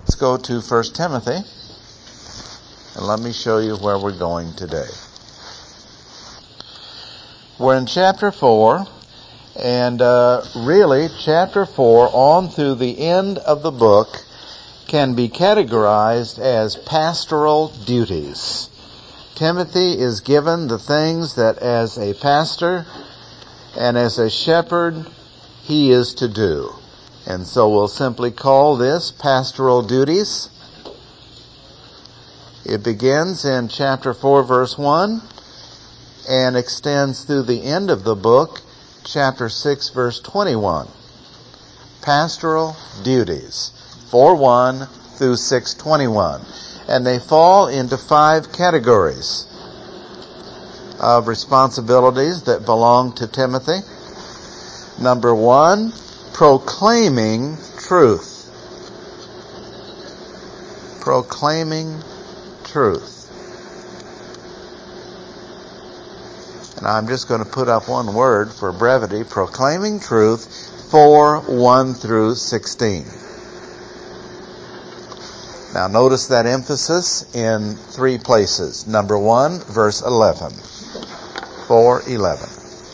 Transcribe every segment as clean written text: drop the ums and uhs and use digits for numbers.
Let's go to 1 Timothy, and let me show you where we're going today. We're in chapter 4, and really chapter 4 on through the end of the book can be categorized as pastoral duties. Timothy is given the things that as a pastor and as a shepherd he is to do. And so we'll simply call this pastoral duties. It begins in chapter 4 verse 1 and extends through the end of the book, chapter 6 verse 21. Pastoral duties, 4:1 through 6:21. And they fall into 5 categories of responsibilities that belong to Timothy. Number 1, proclaiming truth. Proclaiming truth. And I'm just going to put up one word for brevity. Proclaiming truth, 4:1 through 16. Now notice that emphasis in 3 places. Number 1, verse 11. 4:11.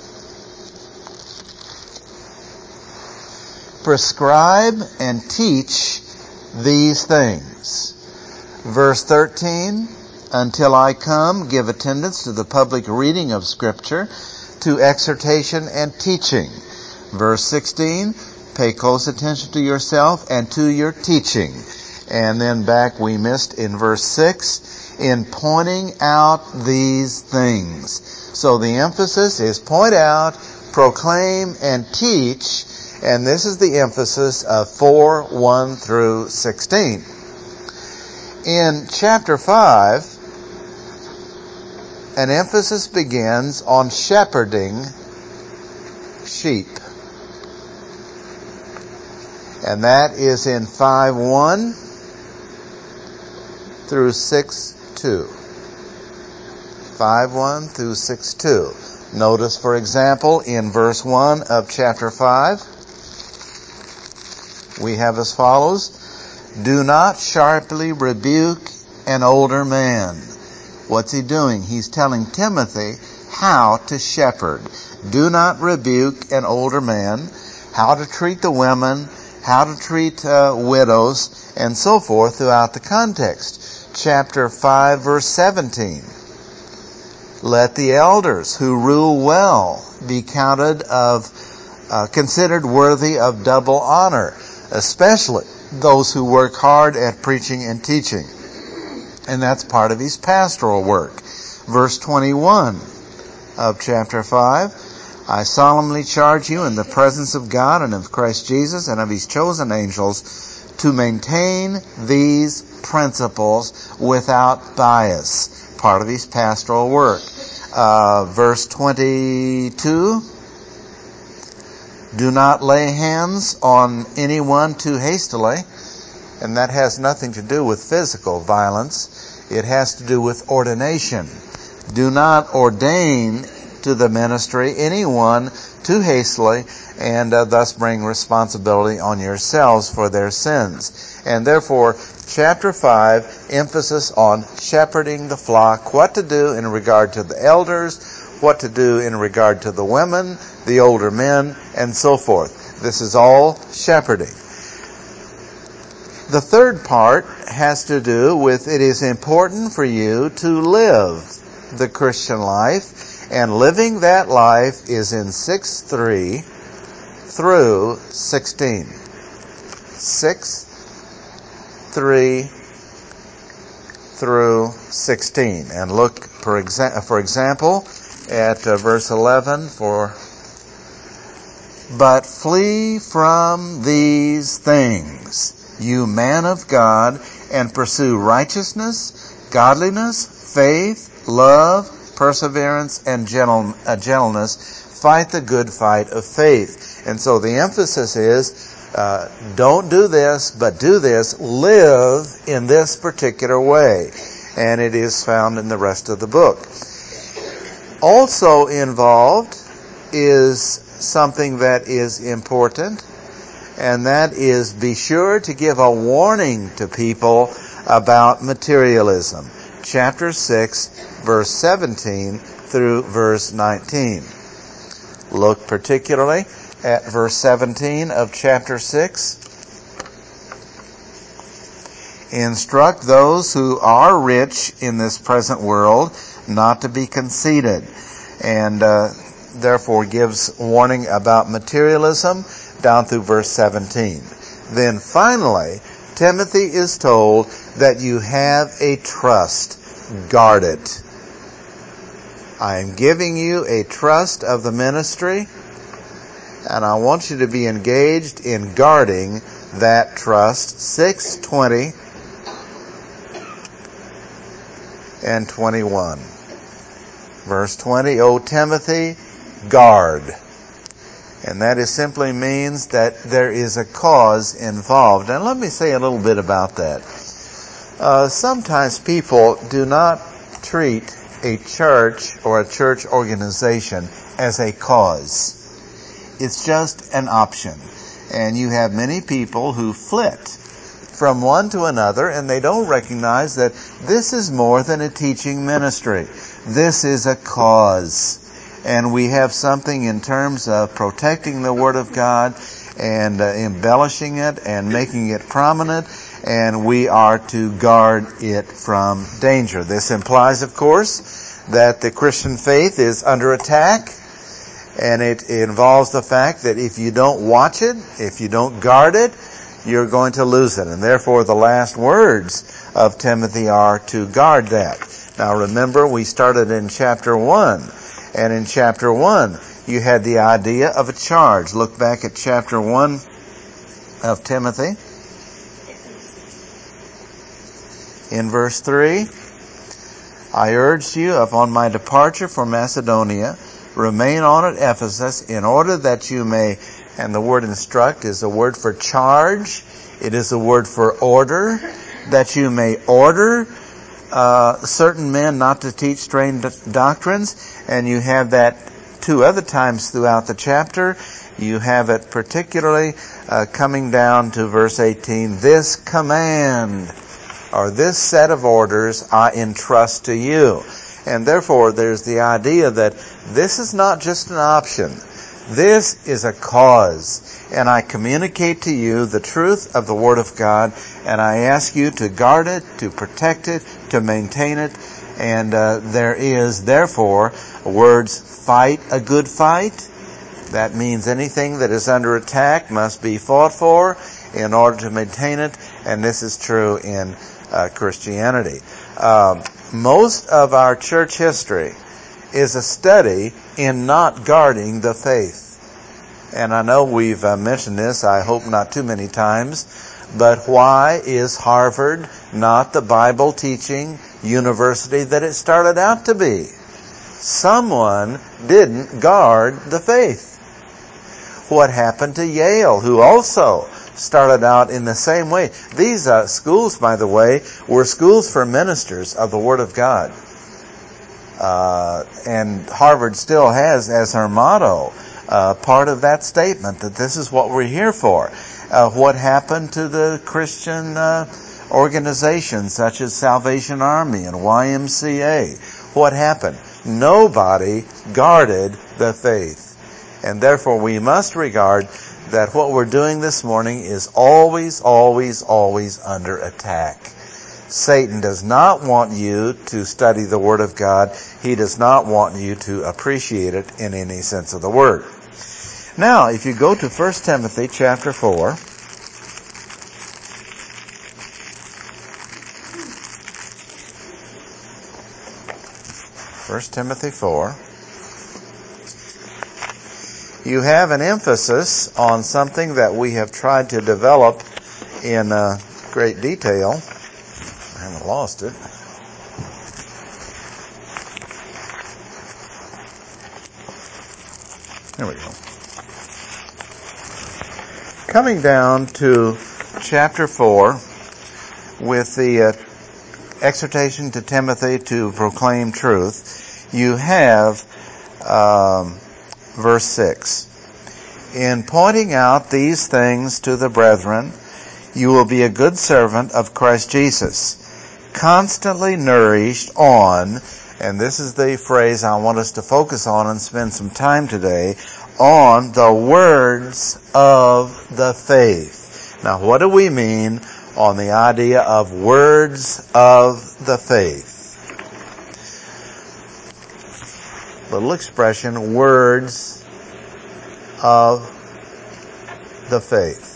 Prescribe and teach these things. Verse 13, until I come, give attendance to the public reading of Scripture, to exhortation and teaching. Verse 16, pay close attention to yourself and to your teaching. And then back we missed in verse 6, in pointing out these things. So the emphasis is point out, proclaim, and teach. And this is the emphasis of 4:1 through 16. In chapter 5, an emphasis begins on shepherding sheep. And that is in 5:1 through 6:2. 5:1 through 6:2. Notice, for example, in verse 1 of chapter 5, we have as follows, do not sharply rebuke an older man. What's he doing? He's telling Timothy how to shepherd. Do not rebuke an older man, how to treat the women, how to treat widows, and so forth throughout the context. Chapter 5, verse 17. Let the elders who rule well be considered worthy of double honor, especially those who work hard at preaching and teaching. And that's part of his pastoral work. Verse 21 of chapter 5. I solemnly charge you in the presence of God and of Christ Jesus and of his chosen angels to maintain these principles without bias. Part of his pastoral work. Verse 22. Do not lay hands on anyone too hastily. And that has nothing to do with physical violence. It has to do with ordination. Do not ordain to the ministry anyone too hastily, and thus bring responsibility on yourselves for their sins. And therefore, chapter 5, emphasis on shepherding the flock, what to do in regard to the elders, what to do in regard to the women, the older men, and so forth. This is all shepherding. The third part has to do with it is important for you to live the Christian life, and living that life is in 6:3 through 16. 6:3 through 16. And look, for example, at verse 11 but flee from these things, you man of God, and pursue righteousness, godliness, faith, love, perseverance, and gentleness. Fight the good fight of faith. And so the emphasis is, don't do this, but do this. Live in this particular way. And it is found in the rest of the book. Also involved is something that is important, and that is be sure to give a warning to people about materialism. Chapter 6, verse 17 through verse 19. Look particularly at verse 17 of chapter 6. Instruct those who are rich in this present world not to be conceited, and therefore gives warning about materialism down through verse 17. Then finally, Timothy is told that you have a trust. Guard it. I am giving you a trust of the ministry, and I want you to be engaged in guarding that trust. 6:20 and 21. Verse 20, O Timothy, guard. And that is simply means that there is a cause involved. And let me say a little bit about that. Sometimes people do not treat a church or a church organization as a cause. It's just an option. And you have many people who flit from one to another, and they don't recognize that this is more than a teaching ministry. This is a cause. And we have something in terms of protecting the Word of God and embellishing it and making it prominent, and we are to guard it from danger. This implies, of course, that the Christian faith is under attack, and it involves the fact that if you don't watch it, if you don't guard it, you're going to lose it. And therefore the last words of Timothy are to guard that. Now remember, we started in chapter 1. And in chapter 1, you had the idea of a charge. Look back at chapter 1 of Timothy. In verse 3, I urged you upon my departure for Macedonia, remain on at Ephesus in order that you may, and the word instruct is a word for charge. It is a word for order, that you may order certain men not to teach strange doctrines. And you have that two other times throughout the chapter. You have it particularly coming down to verse 18. This command, or this set of orders, I entrust to you. And therefore there's the idea that this is not just an option. This is a cause. And I communicate to you the truth of the Word of God, and I ask you to guard it, to protect it, to maintain it. And there is, therefore, words, fight a good fight. That means anything that is under attack must be fought for in order to maintain it. And this is true in Christianity. Most of our church history is a study in not guarding the faith. And I know we've mentioned this, I hope not too many times, but why is Harvard not the Bible teaching university that it started out to be? Someone didn't guard the faith. What happened to Yale, who also started out in the same way? These schools, by the way, were schools for ministers of the Word of God. And Harvard still has as her motto part of that statement, that this is what we're here for. What happened to the Christian organizations such as Salvation Army and YMCA? What happened? Nobody guarded the faith. And therefore we must regard that what we're doing this morning is always, always, always under attack. Satan does not want you to study the Word of God. He does not want you to appreciate it in any sense of the word. Now, if you go to 1 Timothy chapter 4, Timothy 4, you have an emphasis on something that we have tried to develop in great detail. I haven't lost it. There we go. Coming down to chapter 4 with the exhortation to Timothy to proclaim truth, you have verse 6. In pointing out these things to the brethren, you will be a good servant of Christ Jesus, constantly nourished on, and this is the phrase I want us to focus on and spend some time today, on the words of the faith. Now, what do we mean on the idea of words of the faith? Little expression, words of the faith.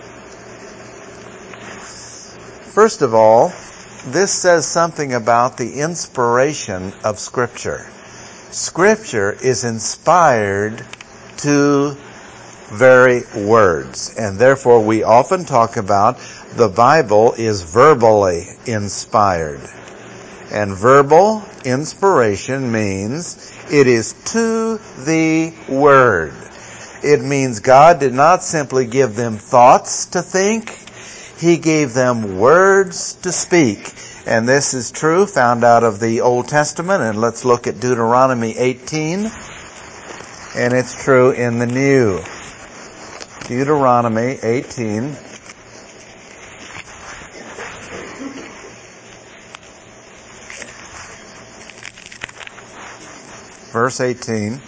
First of all, this says something about the inspiration of Scripture. Scripture is inspired to very words, and therefore we often talk about the Bible is verbally inspired. And verbal inspiration means it is to the Word. It means God did not simply give them thoughts to think, He gave them words to speak. And this is true, found out of the Old Testament, and let's look at Deuteronomy 18. And it's true in the New. Deuteronomy 18. Verse 18.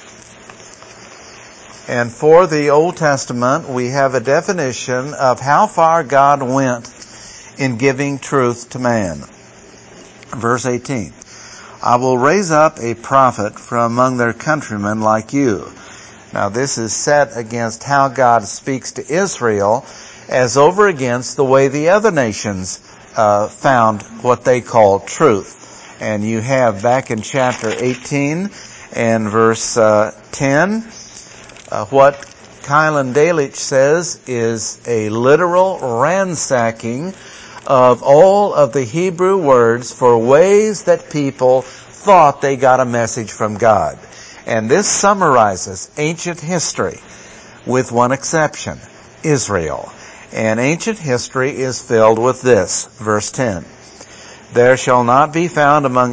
And for the Old Testament, we have a definition of how far God went in giving truth to man. Verse 18. I will raise up a prophet from among their countrymen like you. Now this is set against how God speaks to Israel as over against the way the other nations found what they call truth. And you have back in chapter 18 and verse 10, what Kylan Delitzsch says is a literal ransacking of all of the Hebrew words for ways that people thought they got a message from God. And this summarizes ancient history with one exception, Israel. And ancient history is filled with this, verse 10. There shall not be found among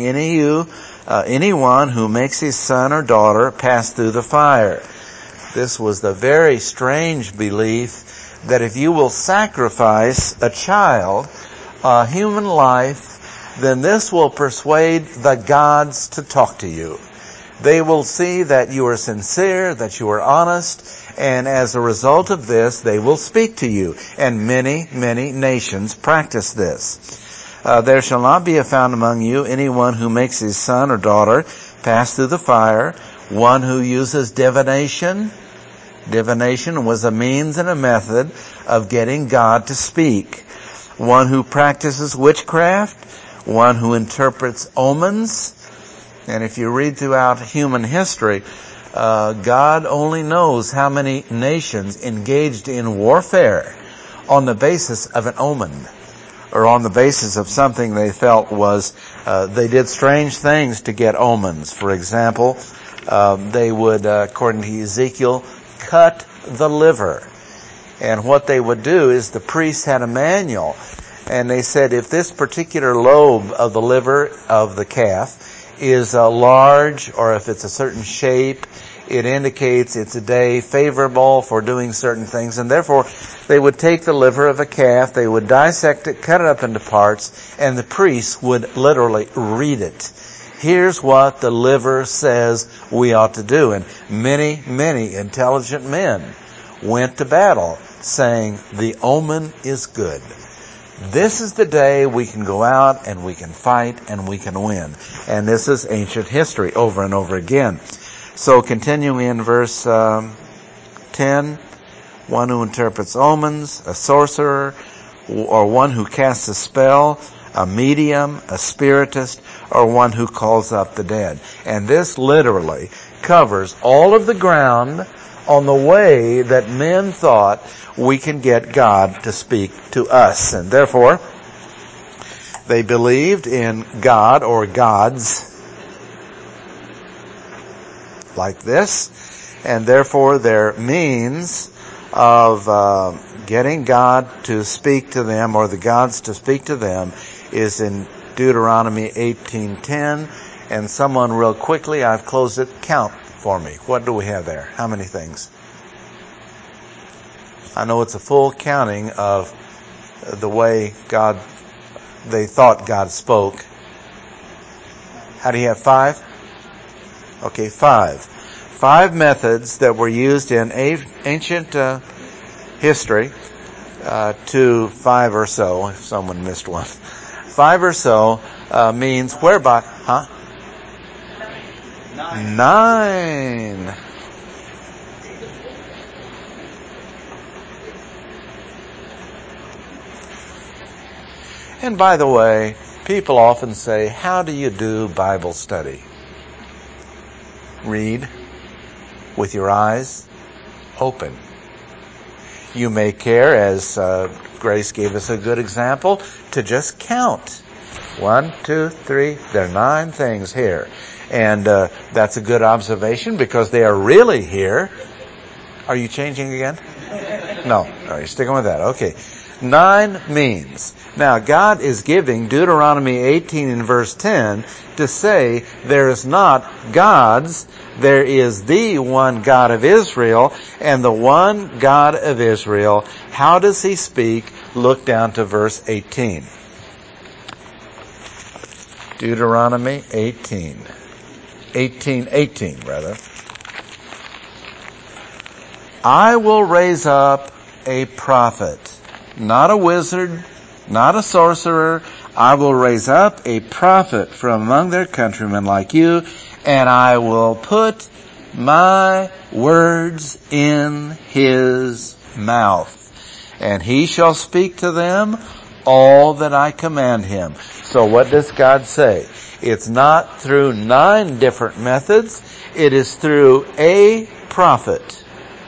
anyone who makes his son or daughter pass through the fire. This was the very strange belief that if you will sacrifice a child, a human life, then this will persuade the gods to talk to you. They will see that you are sincere, that you are honest, and as a result of this, they will speak to you. And many, many nations practice this. There shall not be found among you anyone who makes his son or daughter pass through the fire, one who uses divination. Divination was a means and a method of getting God to speak. One who practices witchcraft, one who interprets omens. And if you read throughout human history, God only knows how many nations engaged in warfare on the basis of an omen, or on the basis of something they felt was, they did strange things to get omens. For example, they would, according to Ezekiel, cut the liver. And what they would do is the priests had a manual, and they said if this particular lobe of the liver of the calf is large, or if it's a certain shape, it indicates it's a day favorable for doing certain things. And therefore, they would take the liver of a calf, they would dissect it, cut it up into parts, and the priests would literally read it. Here's what the liver says we ought to do. And many, many intelligent men went to battle saying, the omen is good. This is the day we can go out and we can fight and we can win. And this is ancient history over and over again. So continuing in verse 10, one who interprets omens, a sorcerer, or one who casts a spell, a medium, a spiritist, or one who calls up the dead. And this literally covers all of the ground on the way that men thought we can get God to speak to us. And therefore, they believed in God or gods like this, and therefore their means of getting God to speak to them, or the gods to speak to them, is in Deuteronomy 18:10. And someone real quickly, I've closed it, count for me. What do we have there? How many things? I know it's a full counting of the way they thought God spoke. How do you have 5? Okay, 5. 5 methods that were used in ancient history, to 5 or so, if someone missed one. 5 or so means whereby, 9. And by the way, people often say, how do you do Bible study? Read with your eyes open. You may care, as Grace gave us a good example, to just count. 1, 2, 3, there are 9 things here. And that's a good observation because they are really here. Are you changing again? No. All right, sticking with that. Okay. 9 means. Now, God is giving Deuteronomy 18 in verse 10 to say there is not gods, there is the one God of Israel, and the one God of Israel. How does he speak? Look down to verse 18. Deuteronomy 18 rather. I will raise up a prophet, not a wizard, not a sorcerer. I will raise up a prophet from among their countrymen like you, and I will put my words in his mouth, and he shall speak to them all that I command him. So what does God say? It's not through 9 different methods. It is through a prophet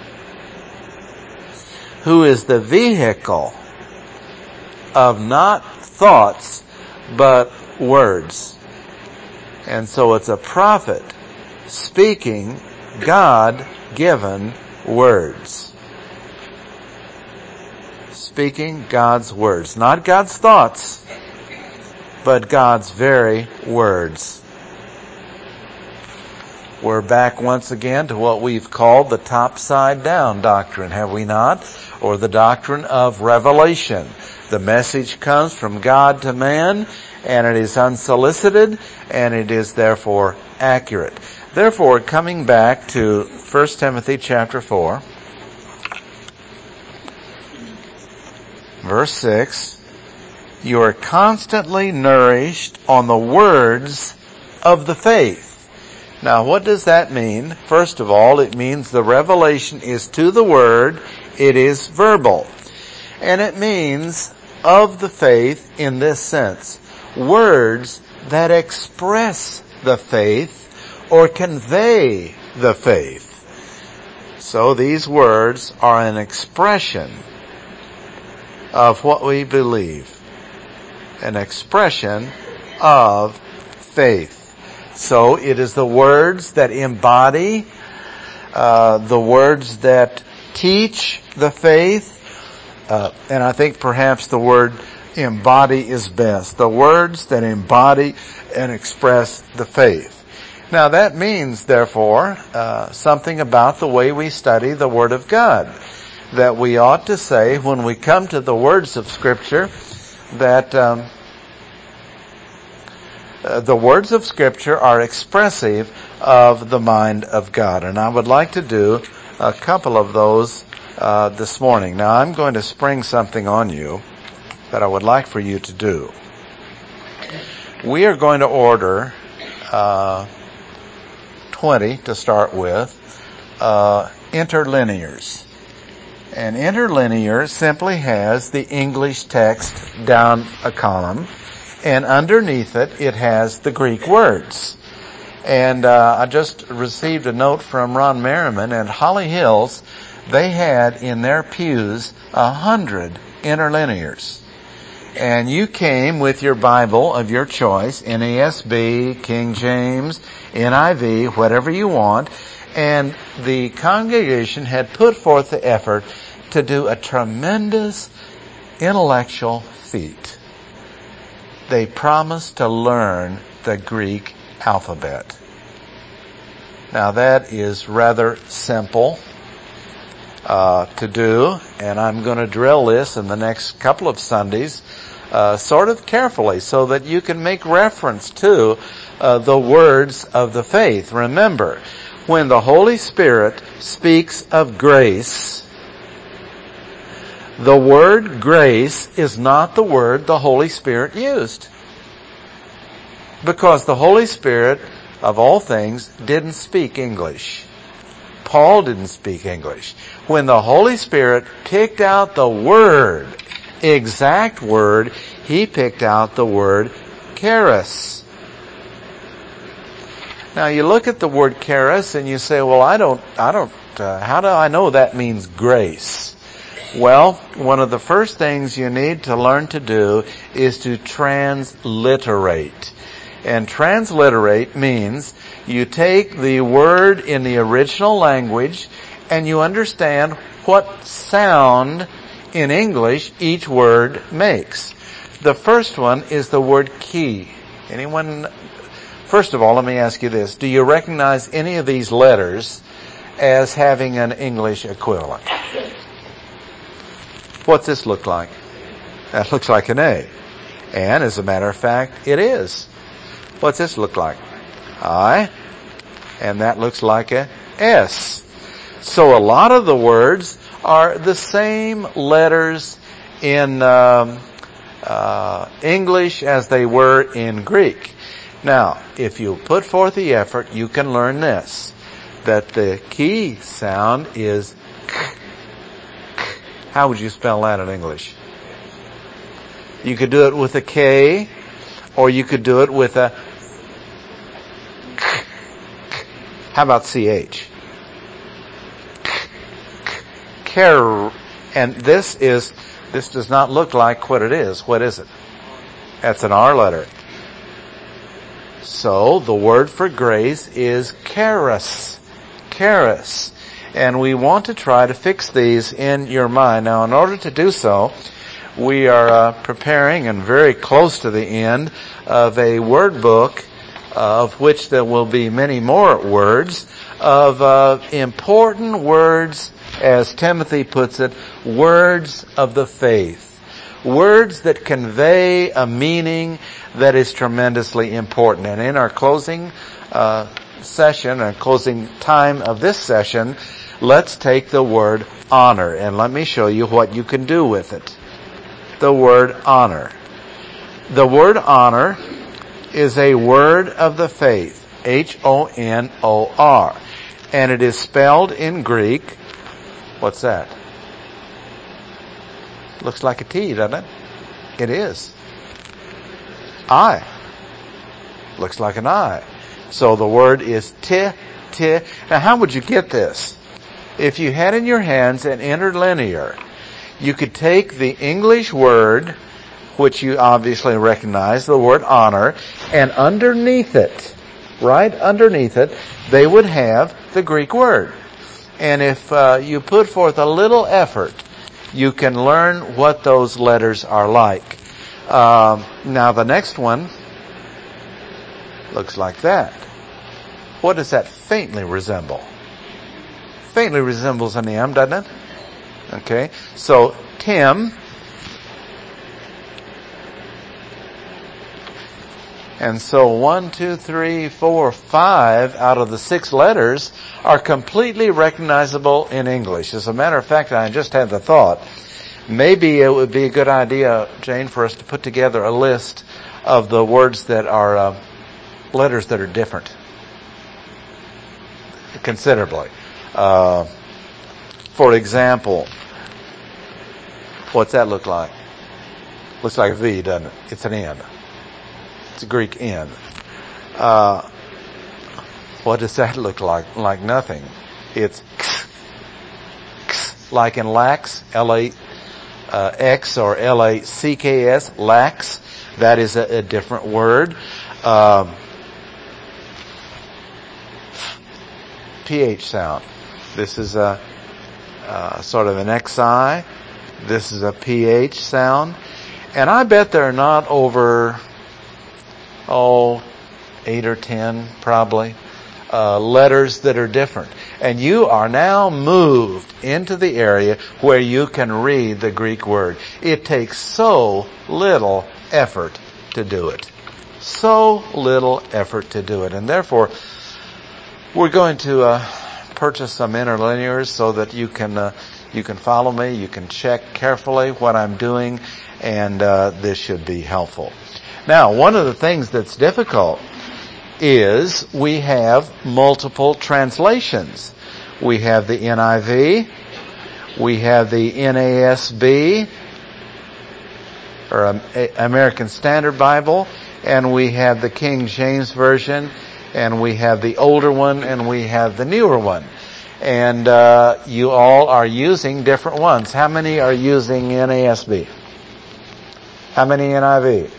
who is the vehicle of not thoughts, but words. And so it's a prophet speaking God-given words. Speaking God's words. Not God's thoughts, but God's very words. We're back once again to what we've called the topside-down doctrine, have we not? Or the doctrine of revelation. The message comes from God to man, and it is unsolicited, and it is therefore accurate. Therefore, coming back to 1 Timothy chapter 4, verse 6, you are constantly nourished on the words of the faith. Now, what does that mean? First of all, it means the revelation is to the word, it is verbal. And it means of the faith in this sense. Words that express the faith or convey the faith. So these words are an expression of what we believe. An expression of faith. So it is the words that embody, the words that teach the faith, and I think perhaps the word embody is best. The words that embody and express the faith. Now that means, therefore, something about the way we study the Word of God. That we ought to say, when we come to the words of Scripture, that the words of Scripture are expressive of the mind of God. And I would like to do a couple of those this morning. Now, I'm going to spring something on you that I would like for you to do. We are going to order 20 to start with, interlinears. And interlinear simply has the English text down a column, and underneath it, it has the Greek words. And I just received a note from Ron Merriman at Holly Hills. They had in their pews 100 interlinears. And you came with your Bible of your choice, NASB, King James, NIV, whatever you want, and the congregation had put forth the effort to do a tremendous intellectual feat. They promised to learn the Greek alphabet. Now that is rather simple, to do, and I'm going to drill this in the next couple of Sundays sort of carefully so that you can make reference to the words of the faith. Remember, when the Holy Spirit speaks of grace, the word grace is not the word the Holy Spirit used. Because the Holy Spirit, of all things, didn't speak English. Paul didn't speak English. When the Holy Spirit picked out the word, exact word, he picked out the word charis. Now you look at the word charis and you say, well, how do I know that means grace? Well, one of the first things you need to learn to do is to transliterate. And transliterate means you take the word in the original language and you understand what sound in English each word makes. The first one is the word key. Anyone? First of all, let me ask you this. Do you recognize any of these letters as having an English equivalent? What's this look like? That looks like an A. And as a matter of fact, it is. What's this look like? I. And that looks like a S. So a lot of the words are the same letters in English as they were in Greek. Now, if you put forth the effort, you can learn this, that the key sound is k. How would you spell that in English? You could do it with a K, or you could do it with a k. How about CH? Care. And this does not look like what it is. What is it? That's an R letter. So the word for grace is charis. Charis. And we want to try to fix these in your mind. Now, in order to do so, we are preparing and very close to the end of a word book of which there will be many more words of important words, as Timothy puts it, words of the faith. Words that convey a meaning that is tremendously important. And in our closing session, or closing time of this session, let's take the word honor, and let me show you what you can do with it. The word honor. The word honor is a word of the faith, H-O-N-O-R, and it is spelled in Greek. What's that? Looks like a T, doesn't it? It is. I. Looks like an I. So the word is T. Now how would you get this? If you had in your hands an interlinear, you could take the English word, which you obviously recognize, the word honor, and underneath it, right underneath it, they would have the Greek word. And if you put forth a little effort, you can learn what those letters are like. Now the next one looks like that. What does that faintly resemble? Faintly resembles an M, doesn't it? Okay, so Tim. And so 1, 2, 3, 4, 5 out of the 6 letters are completely recognizable in English. As a matter of fact, I just had the thought, maybe it would be a good idea, Jane, for us to put together a list of the words that are letters that are different considerably. For example, what's that look like? Looks like a V, doesn't it? It's an N. It's a Greek N. What does that look like? Like nothing. It's like in lax, L-A-X or L-A-C-K-S, lax. That is a different word. PH sound. This is a sort of an XI. This is a PH sound. And I bet there are not over 8 or 10 probably letters that are different. And you are now moved into the area where you can read the Greek word. It takes so little effort to do it. So little effort to do it. And therefore, we're going to purchase some interlinears so that you can follow me. You can check carefully what I'm doing, and this should be helpful. Now, one of the things that's difficult is we have multiple translations. We have the NIV, we have the NASB, or American Standard Bible, and we have the King James Version, and we have the older one, and we have the newer one. And you all are using different ones. How many are using NASB? How many NIV?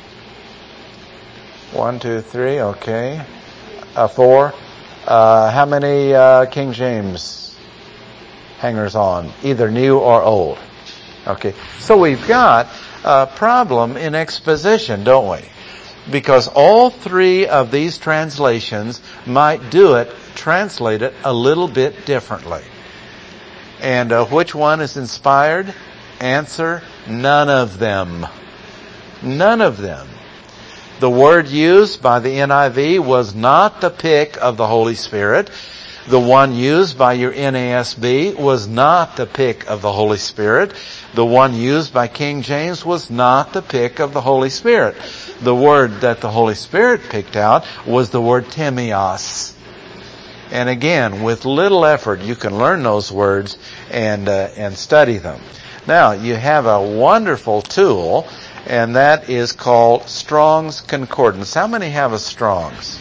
1, 2, 3, okay. 4. How many King James hangers on? Either new or old. Okay. So we've got a problem in exposition, don't we? Because all three of these translations might translate it a little bit differently. And which one is inspired? Answer, none of them. None of them. The word used by the NIV was not the pick of the Holy Spirit. The one used by your NASB was not the pick of the Holy Spirit. The one used by King James was not the pick of the Holy Spirit. The word that the Holy Spirit picked out was the word temios. And again, with little effort, you can learn those words and study them. Now, you have a wonderful tool, and that is called Strong's Concordance. How many have a Strong's?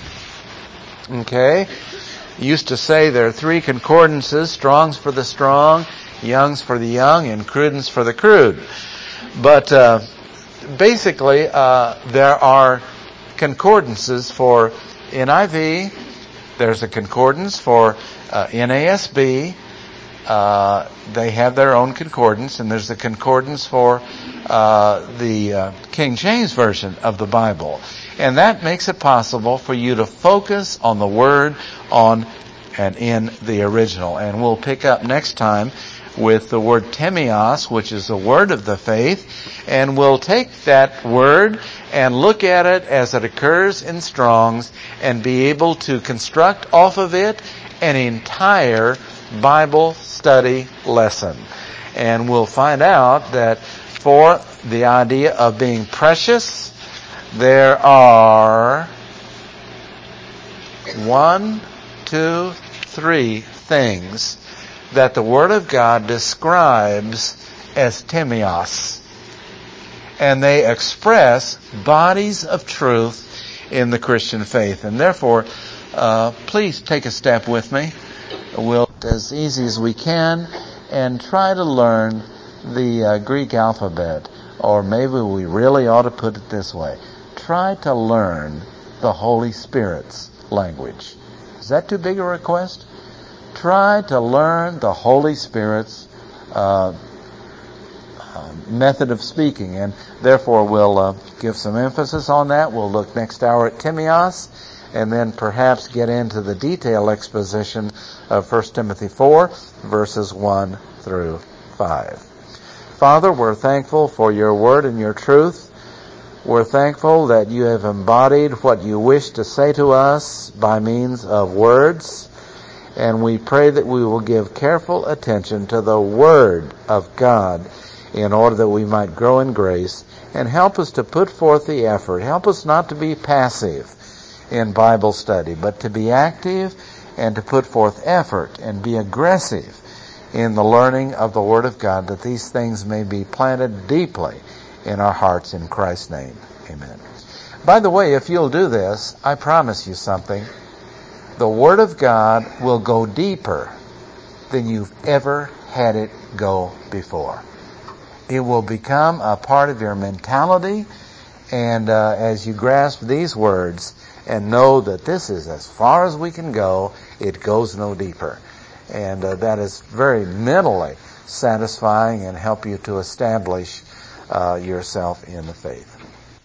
Okay. Used to say there are 3 concordances: Strong's for the strong, Young's for the young, and Cruden's for the crude. But basically, there are concordances for NIV. There's a concordance for NASB. They have their own concordance, and there's a concordance for the King James Version of the Bible. And that makes it possible for you to focus on the Word and in the original. And we'll pick up next time with the word temios, which is the word of the faith, and we'll take that word and look at it as it occurs in Strong's and be able to construct off of it an entire Bible study lesson. And we'll find out that for the idea of being precious, there are 1, 2, 3 things that the Word of God describes as temios. And they express bodies of truth in the Christian faith. And therefore, please take a step with me. We'll as easy as we can and try to learn the Greek alphabet. Or maybe we really ought to put it this way. Try to learn the Holy Spirit's language. Is that too big a request? Try to learn the Holy Spirit's method of speaking, and therefore we'll give some emphasis on that. We'll look next hour at temios, and then perhaps get into the detailed exposition of 1 Timothy 4, verses 1 through 5. Father, we're thankful for your word and your truth. We're thankful that you have embodied what you wish to say to us by means of words. And we pray that we will give careful attention to the Word of God in order that we might grow in grace, and help us to put forth the effort. Help us not to be passive in Bible study, but to be active and to put forth effort and be aggressive in the learning of the Word of God, that these things may be planted deeply in our hearts in Christ's name. Amen. By the way, if you'll do this, I promise you something. The Word of God will go deeper than you've ever had it go before. It will become a part of your mentality, and as you grasp these words and know that this is as far as we can go, it goes no deeper. And that is very mentally satisfying and help you to establish yourself in the faith.